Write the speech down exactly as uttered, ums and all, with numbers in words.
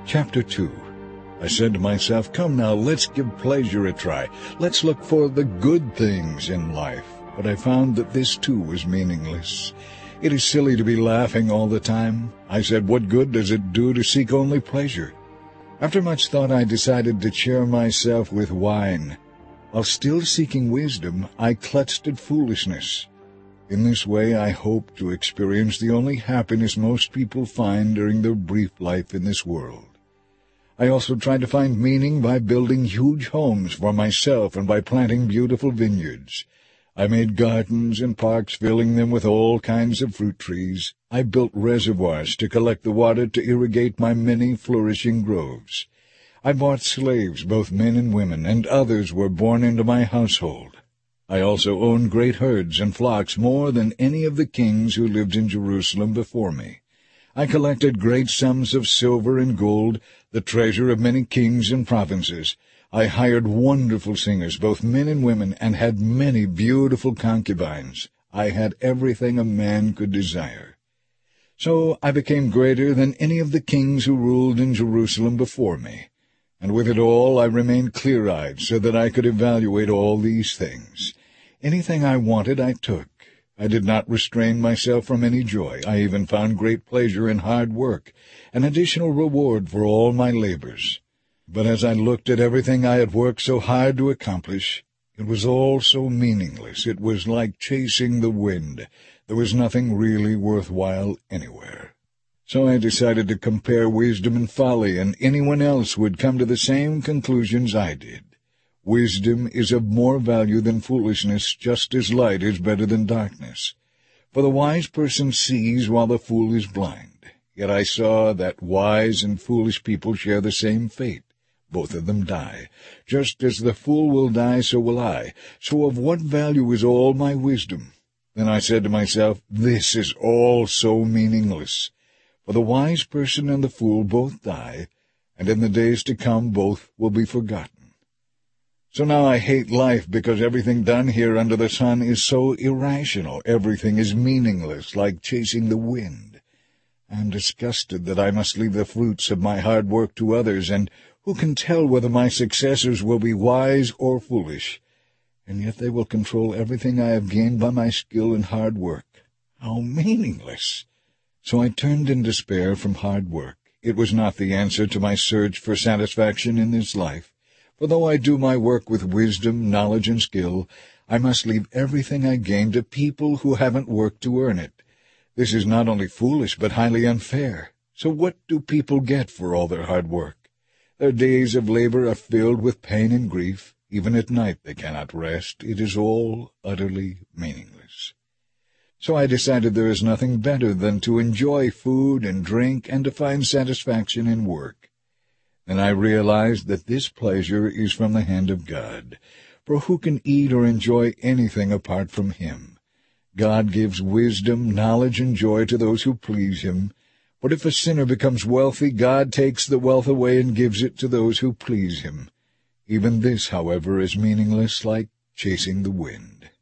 Chapter two. I said to myself, come now, let's give pleasure a try. Let's look for the good things in life. But I found that this too was meaningless. It is silly to be laughing all the time. I said, what good does it do to seek only pleasure? After much thought, I decided to cheer myself with wine. While still seeking wisdom, I clutched at foolishness. In this way, I hoped to experience the only happiness most people find during their brief life in this world. I also tried to find meaning by building huge homes for myself and by planting beautiful vineyards. I made gardens and parks, filling them with all kinds of fruit trees. I built reservoirs to collect the water to irrigate my many flourishing groves. I bought slaves, both men and women, and others were born into my household. I also owned great herds and flocks, more than any of the kings who lived in Jerusalem before me. I collected great sums of silver and gold, the treasure of many kings and provinces. I hired wonderful singers, both men and women, and had many beautiful concubines. I had everything a man could desire. So I became greater than any of the kings who ruled in Jerusalem before me. And with it all I remained clear-eyed, so that I could evaluate all these things. Anything I wanted I took. I did not restrain myself from any joy. I even found great pleasure in hard work, an additional reward for all my labors. But as I looked at everything I had worked so hard to accomplish, it was all so meaningless. It was like chasing the wind. There was nothing really worthwhile anywhere. So I decided to compare wisdom and folly, and anyone else would come to the same conclusions I did. Wisdom is of more value than foolishness, just as light is better than darkness. For the wise person sees while the fool is blind. Yet I saw that wise and foolish people share the same fate. Both of them die. Just as the fool will die, so will I. So of what value is all my wisdom? Then I said to myself, this is all so meaningless. For the wise person and the fool both die, and in the days to come both will be forgotten. So now I hate life because everything done here under the sun is so irrational. Everything is meaningless, like chasing the wind. I am disgusted that I must leave the fruits of my hard work to others, and who can tell whether my successors will be wise or foolish? And yet they will control everything I have gained by my skill and hard work. How meaningless! So I turned in despair from hard work. It was not the answer to my search for satisfaction in this life. For though I do my work with wisdom, knowledge, and skill, I must leave everything I gain to people who haven't worked to earn it. This is not only foolish, but highly unfair. So what do people get for all their hard work? Their days of labor are filled with pain and grief. Even at night they cannot rest. It is all utterly meaningless. So I decided there is nothing better than to enjoy food and drink and to find satisfaction in work. Then I realized that this pleasure is from the hand of God. For who can eat or enjoy anything apart from Him? God gives wisdom, knowledge, and joy to those who please Him. But if a sinner becomes wealthy, God takes the wealth away and gives it to those who please Him. Even this, however, is meaningless, like chasing the wind.